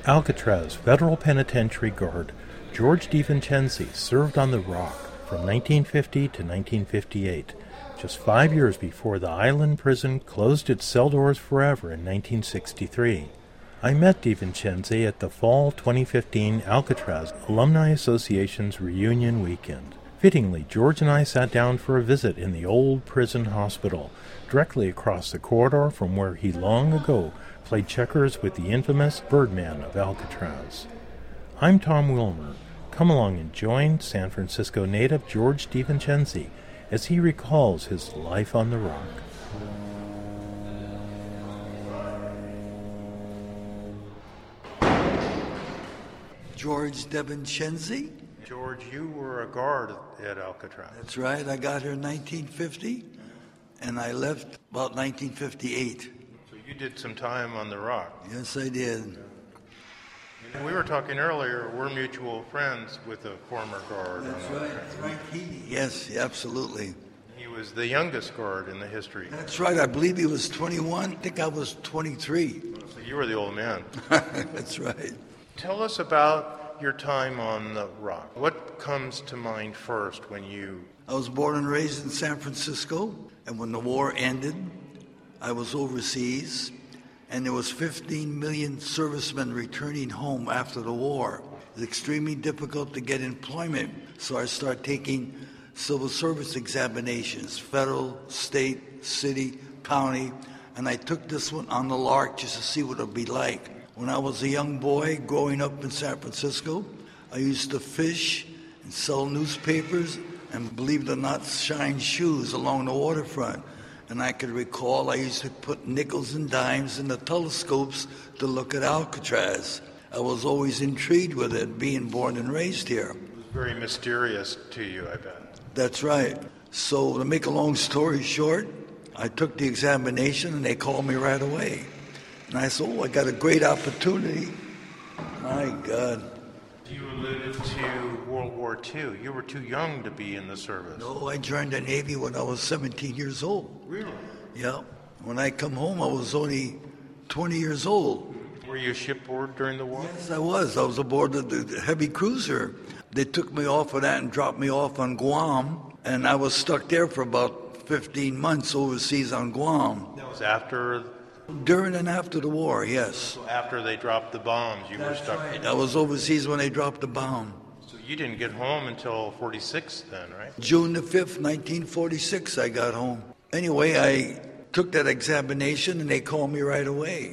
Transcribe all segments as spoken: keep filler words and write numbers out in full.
Alcatraz Federal Penitentiary guard George DiVincenzi served on the Rock from nineteen fifty to nineteen fifty-eight, just five years before the island prison closed its cell doors forever in nineteen sixty-three. I met DiVincenzi at the fall twenty fifteen Alcatraz Alumni Association's reunion weekend. Fittingly, George and I sat down for a visit in the old prison hospital, directly across the corridor from where he long ago played checkers with the infamous Birdman of Alcatraz. I'm Tom Wilmer. Come along and join San Francisco native George DiVincenzi as he recalls his life on the Rock. George DiVincenzi? George, you were a guard at Alcatraz. That's right. I got here in nineteen fifty, and I left about nineteen fifty-eight. So you did some time on the Rock. Yes, I did. And we were talking earlier, we're mutual friends with a former guard. That's on right. That's right. He, yes, absolutely. He was the youngest guard in the history. That's right. I believe he was twenty-one. I think I was twenty-three. So you were the old man. That's right. Tell us about your time on the Rock. What comes to mind first when you... I was born and raised in San Francisco, and when the war ended, I was overseas, and there was fifteen million servicemen returning home after the war. It was extremely difficult to get employment, so I started taking civil service examinations, federal, state, city, county, and I took this one on the lark just to see what it would be like. When I was a young boy growing up in San Francisco, I used to fish and sell newspapers and, believe it or not, shine shoes along the waterfront. And I could recall I used to put nickels and dimes in the telescopes to look at Alcatraz. I was always intrigued with it, being born and raised here. It was very mysterious to you, I bet. That's right. So to make a long story short, I took the examination and they called me right away. And I said, oh, I got a great opportunity. My God. You alluded to World War Two. You were too young to be in the service. No, I joined the Navy when I was seventeen years old. Really? Yeah. When I come home, I was only twenty years old. Were you shipboard during the war? Yes, I was. I was aboard the heavy cruiser. They took me off of that and dropped me off on Guam. And I was stuck there for about fifteen months overseas on Guam. That was after... During and after the war, yes. So after they dropped the bombs, you That's were stuck. Right. I was overseas when they dropped the bomb. So you didn't get home until forty-six then, right? June the fifth, nineteen forty-six, I got home. Anyway, I took that examination and they called me right away.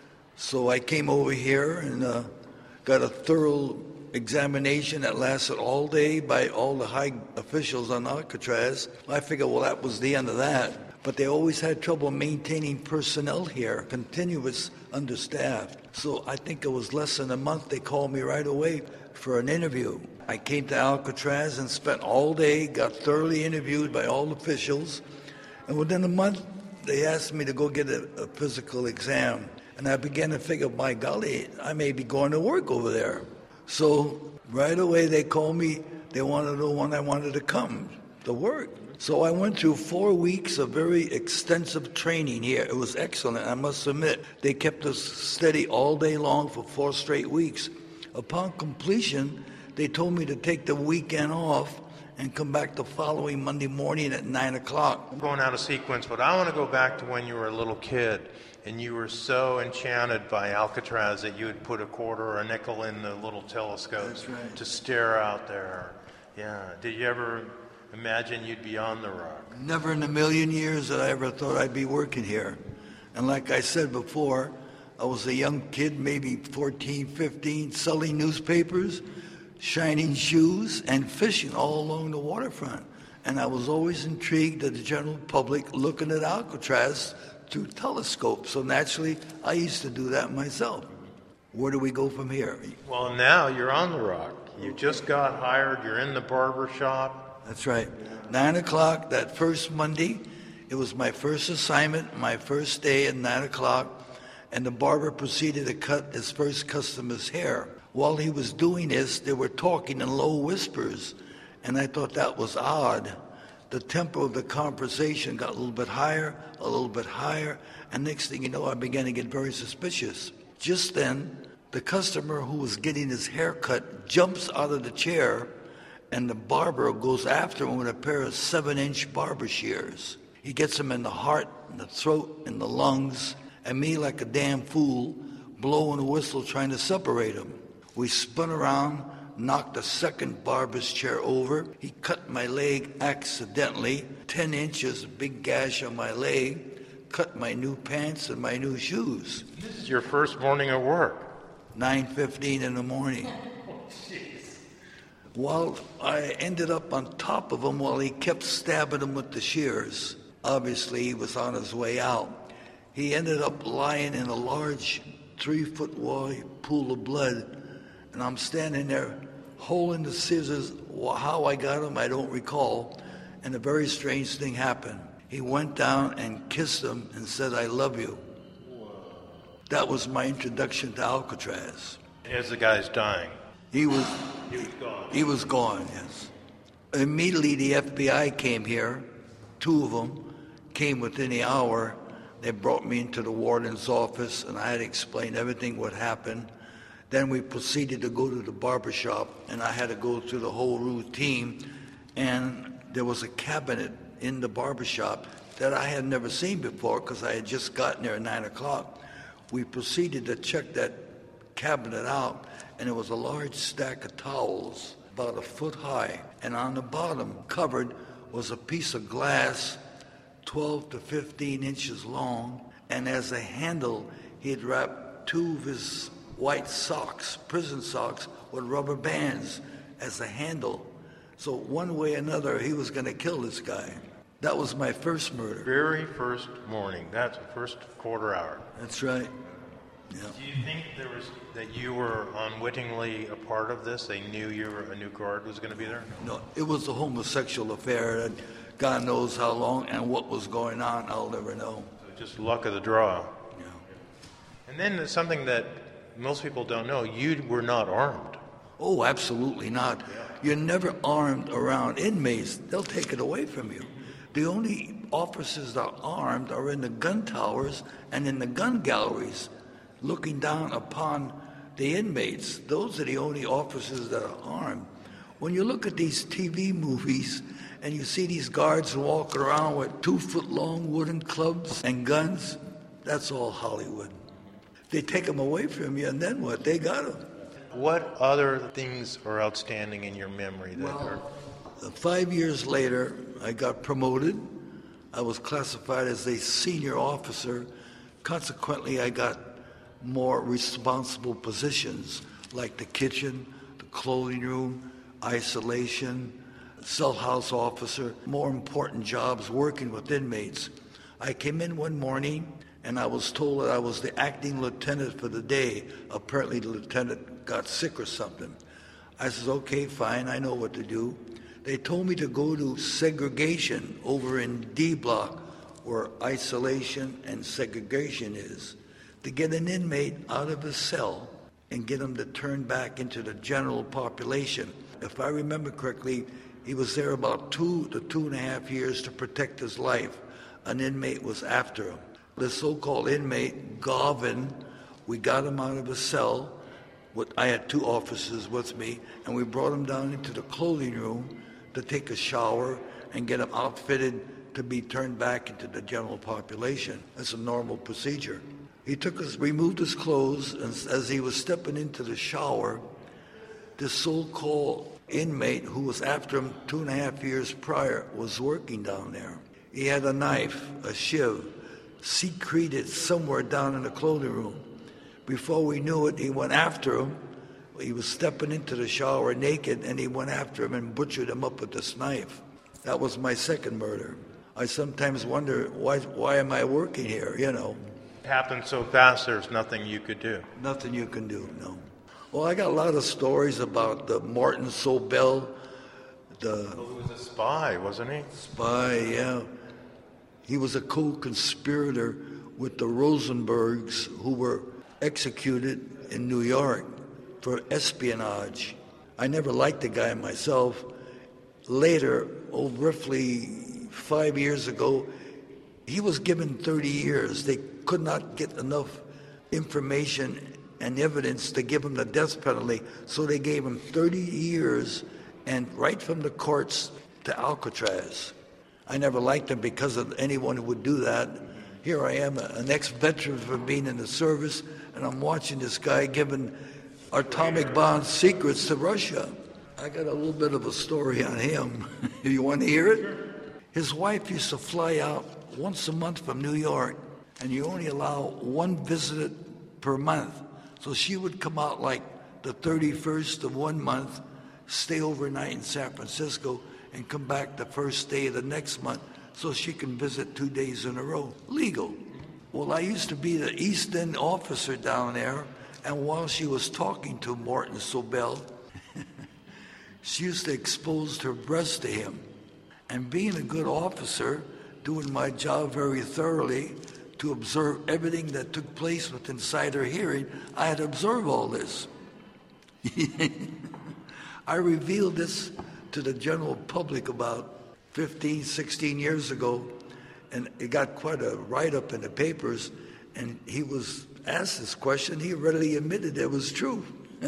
So I came over here and uh, got a thorough examination that lasted all day by all the high officials on Alcatraz. I figured, well, that was the end of that. But they always had trouble maintaining personnel here, continuous, understaffed. So I think it was less than a month they called me right away for an interview. I came to Alcatraz and spent all day, got thoroughly interviewed by all officials, and within a month they asked me to go get a, a physical exam. And I began to figure, by golly, I may be going to work over there. So right away they called me, they wanted to know when I wanted to come to work. So I went through four weeks of very extensive training here. It was excellent, I must admit. They kept us steady all day long for four straight weeks. Upon completion, they told me to take the weekend off and come back the following Monday morning at nine o'clock. I'm going out of sequence, but I want to go back to when you were a little kid and you were so enchanted by Alcatraz that you would put a quarter or a nickel in the little telescopes. That's right. To stare out there. Yeah. Did you ever imagine you'd be on the Rock? Never in a million years that I ever thought I'd be working here. And like I said before, I was a young kid, maybe fourteen, fifteen, selling newspapers, shining shoes, and fishing all along the waterfront. And I was always intrigued at the general public looking at Alcatraz through telescopes. So naturally, I used to do that myself. Where do we go from here? Well, now you're on the Rock. You just got hired. You're in the barber shop. That's right. Nine o'clock that first Monday. It was my first assignment, my first day at nine o'clock, and the barber proceeded to cut his first customer's hair. While he was doing this, they were talking in low whispers, and I thought that was odd. The tempo of the conversation got a little bit higher, a little bit higher, and next thing you know, I began to get very suspicious. Just then, The customer who was getting his hair cut jumps out of the chair, and the barber goes after him with a pair of seven-inch barber shears. He gets him in the heart, in the throat, in the lungs, and me, like a damn fool, blowing a whistle trying to separate him. We spun around, knocked a second barber's chair over. He cut my leg accidentally, ten inches, a big gash on my leg, cut my new pants and my new shoes. This is your first morning of work. nine fifteen in the morning. Well, I ended up on top of him while he kept stabbing him with the shears. Obviously, he was on his way out. He ended up lying in a large three-foot wide pool of blood, and I'm standing there holding the scissors. How I got him, I don't recall. And a very strange thing happened. He went down and kissed him and said, "I love you." That was my introduction to Alcatraz. As the guy's dying. He was, He was gone. He was gone, yes. Immediately the F B I came here. Two of them came within the hour. They brought me into the warden's office, and I had to explain everything what happened. Then we proceeded to go to the barber shop, and I had to go through the whole routine. And there was a cabinet in the barber shop that I had never seen before because I had just gotten there at nine o'clock. We proceeded to check that cabinet out, and it was a large stack of towels, about a foot high. And on the bottom, covered, was a piece of glass, twelve to fifteen inches long, and as a handle, he had wrapped two of his white socks, prison socks, with rubber bands as a handle. So one way or another, he was going to kill this guy. That was my first murder. Very first morning. That's the first quarter hour. That's right. Yeah. Do you think there was that you were unwittingly a part of this? They knew you were a new guard was going to be there? No, it was a homosexual affair, and God knows how long and what was going on. I'll never know. So just luck of the draw. Yeah. And then there's something that most people don't know. You were not armed. Oh, absolutely not. You're never armed around inmates. They'll take it away from you. The only officers that are armed are in the gun towers and in the gun galleries, looking down upon the inmates. Those are the only officers that are armed. When you look at these T V movies and you see these guards walking around with two-foot-long wooden clubs and guns, that's all Hollywood. They take them away from you, and then what? They got them. What other things are outstanding in your memory that are... Uh, Five years later, I got promoted. I was classified as a senior officer. Consequently, I got more responsible positions like the kitchen, the clothing room, isolation, cell house officer, more important jobs working with inmates. I came in one morning and I was told that I was the acting lieutenant for the day. Apparently the lieutenant got sick or something. I said, okay, fine, I know what to do. They told me to go to segregation over in D Block, where isolation and segregation is, to get an inmate out of his cell and get him to turn back into the general population. If I remember correctly, he was there about two to two and a half years to protect his life. An inmate was after him. The so-called inmate, Garvin, we got him out of his cell. I had two officers with me, and we brought him down into the clothing room to take a shower and get him outfitted to be turned back into the general population. That's a normal procedure. He took us, removed his clothes, and as he was stepping into the shower, this so-called inmate who was after him two and a half years prior was working down there. He had a knife, a shiv, secreted somewhere down in the clothing room. Before we knew it, he went after him. He was stepping into the shower naked, and he went after him and butchered him up with this knife. That was my second murder. I sometimes wonder, why why am I working here, you know? It happened so fast, there's nothing you could do. Nothing you can do, no. Well, I got a lot of stories about the Martin Sobel, the... Well, he was a spy, wasn't he? Spy, yeah. He was a co-conspirator with the Rosenbergs, who were executed in New York for espionage. I never liked the guy myself. Later, oh, roughly five years ago, he was given thirty years. They could not get enough information and evidence to give him the death penalty. So they gave him thirty years, and right from the courts to Alcatraz. I never liked him because of anyone who would do that. Here I am, an ex-veteran from being in the service, and I'm watching this guy giving atomic bomb secrets to Russia. I got a little bit of a story on him. You want to hear it? His wife used to fly out once a month from New York, and you only allow one visitor per month. So she would come out like the thirty-first of one month, stay overnight in San Francisco, and come back the first day of the next month so she can visit two days in a row. Legal. Well, I used to be the East End officer down there, and while she was talking to Morton Sobel, she used to expose her breast to him. And being a good officer, doing my job very thoroughly, to observe everything that took place with insider hearing, I had to observe all this. I revealed this to the general public about fifteen, sixteen years ago, and it got quite a write-up in the papers, and he was asked this question. He readily admitted it was true.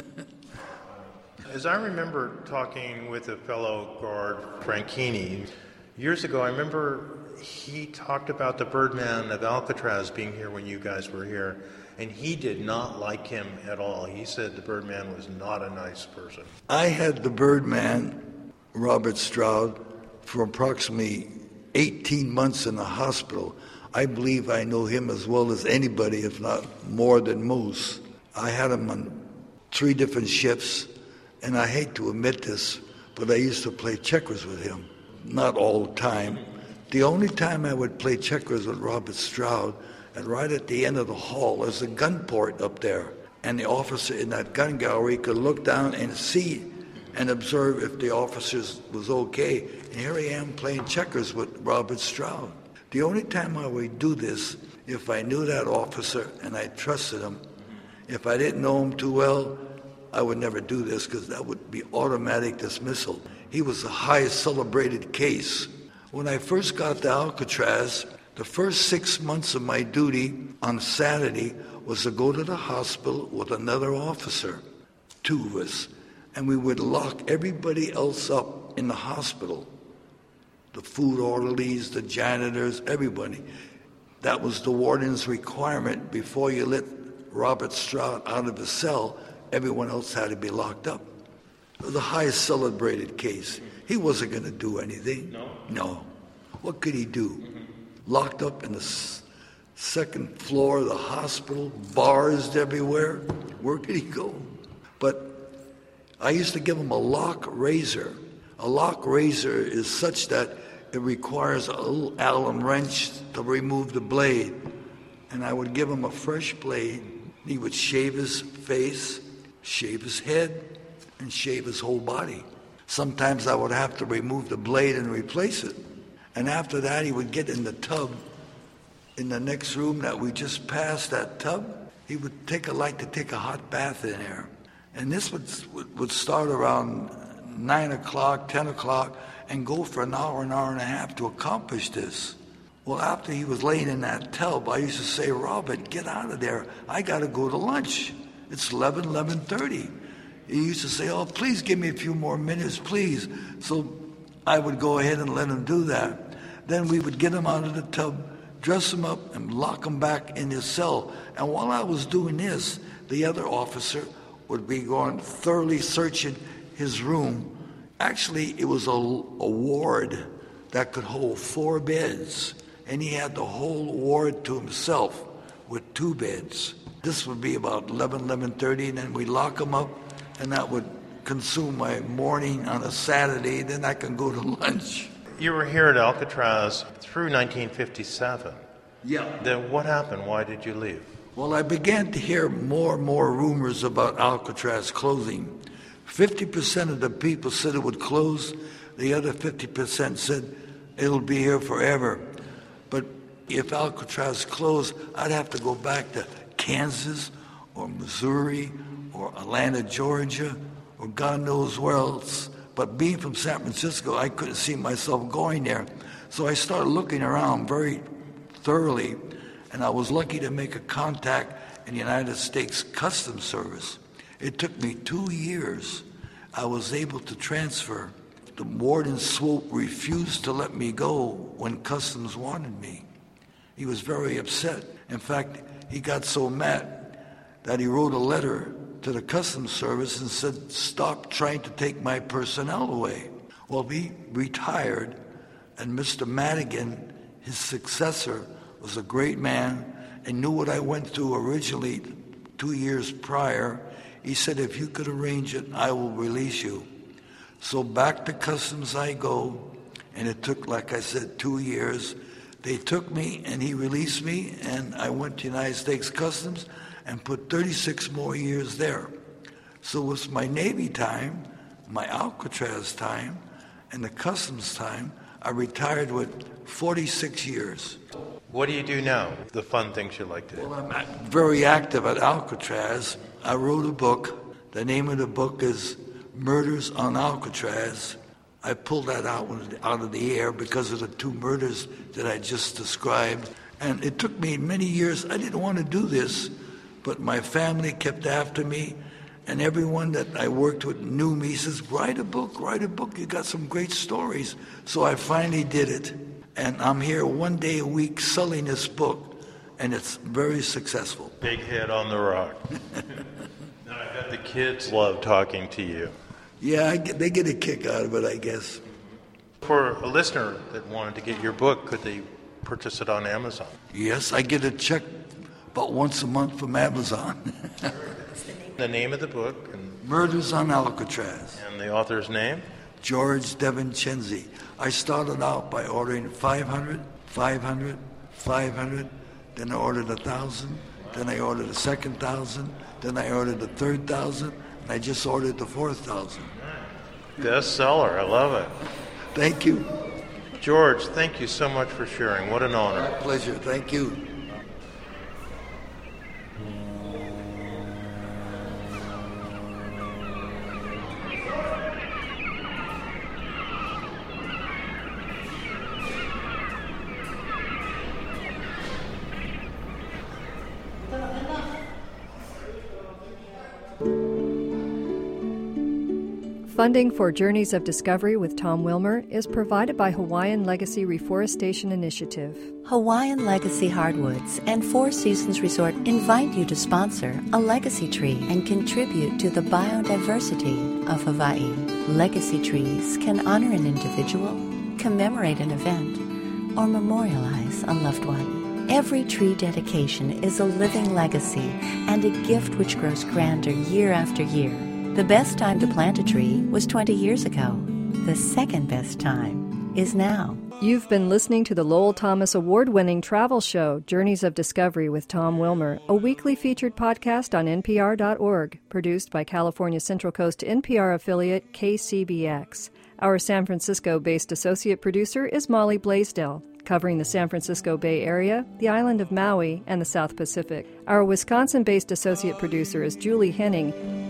As I remember talking with a fellow guard, Franchini, years ago, I remember he talked about the Birdman of Alcatraz being here when you guys were here, and he did not like him at all. He said the Birdman was not a nice person. I had the Birdman, Robert Stroud, for approximately eighteen months in the hospital. I believe I know him as well as anybody, if not more than most. I had him on three different shifts, and I hate to admit this, but I used to play checkers with him. Not all the time. The only time I would play checkers with Robert Stroud, and right at the end of the hall, there's a gun port up there, and the officer in that gun gallery could look down and see and observe if the officers was okay. And here I am playing checkers with Robert Stroud. The only time I would do this, if I knew that officer and I trusted him. If I didn't know him too well, I would never do this because that would be automatic dismissal. He was the highest celebrated case. When I first got to Alcatraz, the first six months of my duty on Saturday was to go to the hospital with another officer, two of us, and we would lock everybody else up in the hospital. The food orderlies, the janitors, everybody. That was the warden's requirement. Before you let Robert Stroud out of his cell, everyone else had to be locked up. The highest celebrated case. He wasn't going to do anything. No? No. What could he do? Mm-hmm. Locked up in the s- second floor of the hospital, bars everywhere. Where could he go? But I used to give him a lock razor. A lock razor is such that it requires a little Allen wrench to remove the blade. And I would give him a fresh blade. He would shave his face, shave his head, and shave his whole body. Sometimes I would have to remove the blade and replace it. And after that, he would get in the tub in the next room that we just passed, that tub. He would take a light to take a hot bath in there. And this would, would start around nine o'clock, ten o'clock, and go for an hour, an hour and a half to accomplish this. Well, after he was laying in that tub, I used to say, Robert, get out of there. I got to go to lunch. It's eleven, eleven thirty. He used to say, oh, please give me a few more minutes, please. So I would go ahead and let him do that. Then we would get him out of the tub, dress him up, and lock him back in his cell. And while I was doing this, the other officer would be going thoroughly searching his room. Actually, it was a, a ward that could hold four beds, and he had the whole ward to himself with two beds. This would be about eleven, eleven thirty, and then we'd lock him up, and that would consume my morning on a Saturday. Then I can go to lunch. You were here at Alcatraz through nineteen fifty-seven. Yeah. Then what happened? Why did you leave? Well, I began to hear more and more rumors about Alcatraz closing. fifty percent of the people said it would close. The other fifty percent said it'll be here forever. But if Alcatraz closed, I'd have to go back to Kansas or Missouri or Atlanta, Georgia, or God knows where else. But being from San Francisco, I couldn't see myself going there. So I started looking around very thoroughly, and I was lucky to make a contact in the United States Customs Service. It took me two years. I was able to transfer. The Warden Swope refused to let me go when Customs wanted me. He was very upset. In fact, he got so mad that he wrote a letter to the Customs Service and said, stop trying to take my personnel away. Well, he retired, and Mister Madigan, his successor, was a great man and knew what I went through originally two years prior. He said, if you could arrange it, I will release you. So back to Customs I go, and it took, like I said, two years. They took me, and he released me, and I went to United States Customs and put thirty-six more years there. So it was my Navy time, my Alcatraz time, and the Customs time. I retired with forty-six years. What do you do now? The fun things you like to do? Well, I'm very active at Alcatraz. I wrote a book. The name of the book is Murders on Alcatraz. I pulled that out out of the air because of the two murders that I just described. And it took me many years. I didn't want to do this, but my family kept after me, and everyone that I worked with knew me. He says, write a book, write a book. You got some great stories. So I finally did it. And I'm here one day a week selling this book, and it's very successful. Big hit on the rock. Now, I bet the kids love talking to you. Yeah, I get, they get a kick out of it, I guess. For a listener that wanted to get your book, could they purchase it on Amazon? Yes, I get a check about once a month from Amazon. The name of the book? And, Murders on Alcatraz. and the author's name? George DeVincenzi. I started out by ordering five hundred, five hundred, five hundred, then I ordered one thousand, then I ordered a second thousand, then I ordered the third thousand, and I just ordered the fourth thousand. Bestseller. I love it. Thank you. George, thank you so much for sharing. What an honor. My pleasure. Thank you. Funding for Journeys of Discovery with Tom Wilmer is provided by Hawaiian Legacy Reforestation Initiative. Hawaiian Legacy Hardwoods and Four Seasons Resort invite you to sponsor a legacy tree and contribute to the biodiversity of Hawaii. Legacy trees can honor an individual, commemorate an event, or memorialize a loved one. Every tree dedication is a living legacy and a gift which grows grander year after year. The best time to plant a tree was twenty years ago. The second best time is now. You've been listening to the Lowell Thomas Award-winning travel show, Journeys of Discovery with Tom Wilmer, a weekly featured podcast on N P R dot org, produced by California Central Coast N P R affiliate K C B X. Our San Francisco-based associate producer is Molly Blaisdell, covering the San Francisco Bay Area, the island of Maui, and the South Pacific. Our Wisconsin-based associate producer is Julie Henning,